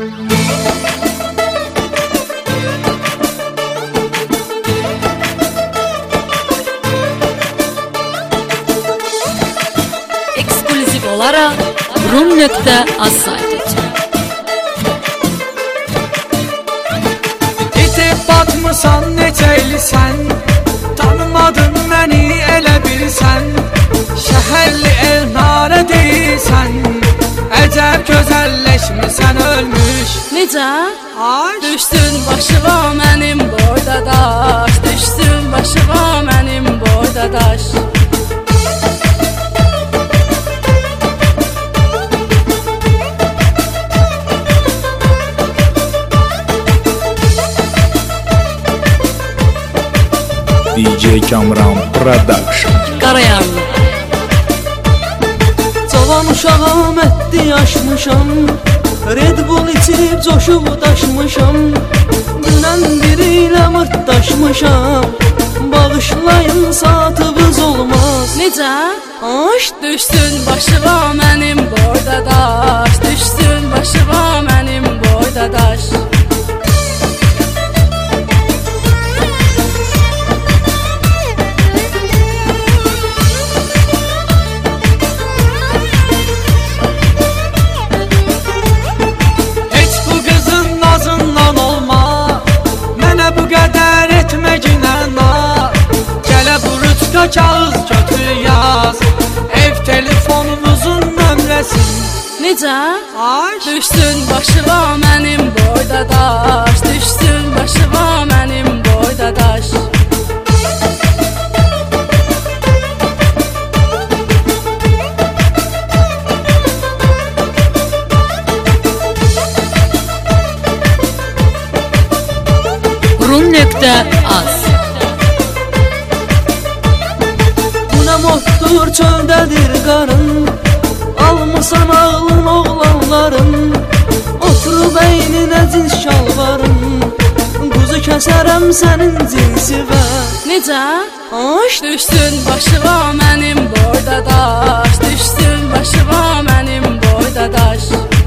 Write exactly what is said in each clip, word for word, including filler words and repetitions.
Ekskluziv olaraq rum nöqtə az saytı. İtib batmısan neçəylisən, tanımadın məni elə bilsən, şəhərli elnarə deyilsən, əcəb gözəlləşmisən ölmüş. Necə? Ay, Düşsün başıma mənim boyda daş, düşsün başıma mənim boyda daş. D J Kamran Production. Qarayarlı. Cavan uşağam ətdi yaşmışam, Red Bull içib coşub daşmışam, Dünən biri ilə mırtdaşmışam, Bağışlayın saatımız olmaz. Necə? Aş, Düşsün başıma mənim boyda daş, düşsün başıma mənim boyda daş. heç bu qızın nazından olma, mənə bu qədər etməginə nar. Gələ bu rüçka kağız götür yaz, ev telefonumuzun nömrəsin. Necə? Ay, Düşsün başıma mənim boyda daş, düşsün başıma mənim boyda daş. rum nöqtə az. bu nə moddur çöldədir qarın, Almısan ağlın oğlanların, Oturub əyninə cins şalvarın, Quzu kəsərəm sənin cinsi və Necə? Aş, Düşsün başıma mənim boyda daş, düşsün başıma mənim boyda daş.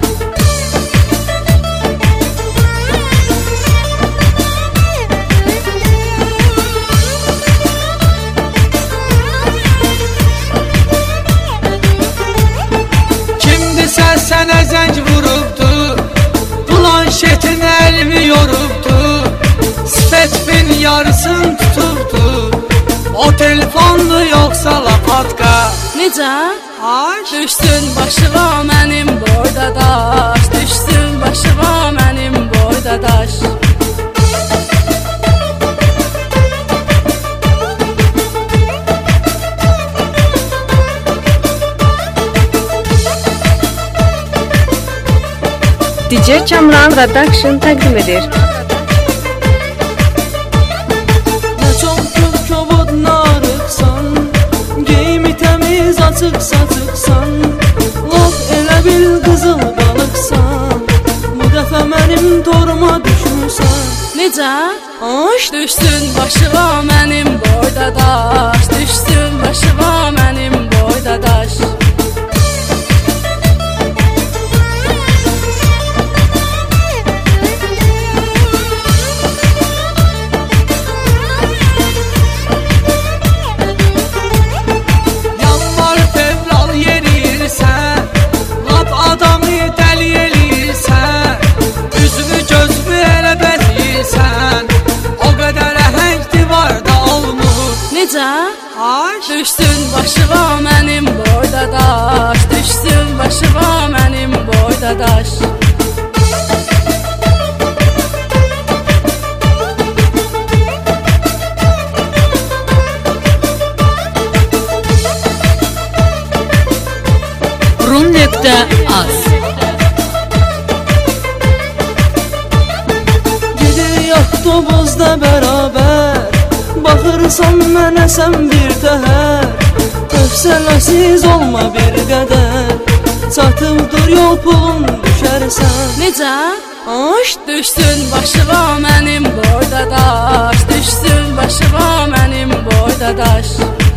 kimdisə sənə zəng vurubdu, planşetin əlimi yorubdu, sifetimin yarısını tutubdu, o telefondu yoxsa lapatka. Necə? Ay, Düşsün başıma mənim boyda daş, düşsün başıma mənim boyda daş. D J Kamran Production təqdim edir. nə çox kök kobud narıqsan, Geyimi təmiz açıq saçıqsan, Laf elə bil qızıl balıqsan, Bu dəfə mənim toruma düşmüsən. Necə? Aş, Düşsün başıma mənim boyda daş, düşsün başıma mənim boyda daş. yanvar fevral yerirsən, lap adamı dəli eləyirsən, üzümü gözümü elə bəzəyirsən, o qədər əhəngdi var da olmur. Necə? Ay, Düşsün başıma mənim boyda daş, düşsün başıma mənim boyda daş. rum nöqtə az. gedirik avtobusda bərabər, Baxırsan mənə sən bir təhər, Hövsələsiz olma bir qədər, Çatıb dur yol pulun düşərsən. Necə? Aş, Düşsün başıma mənim boyda daş, düşsün başıma mənim boyda daş.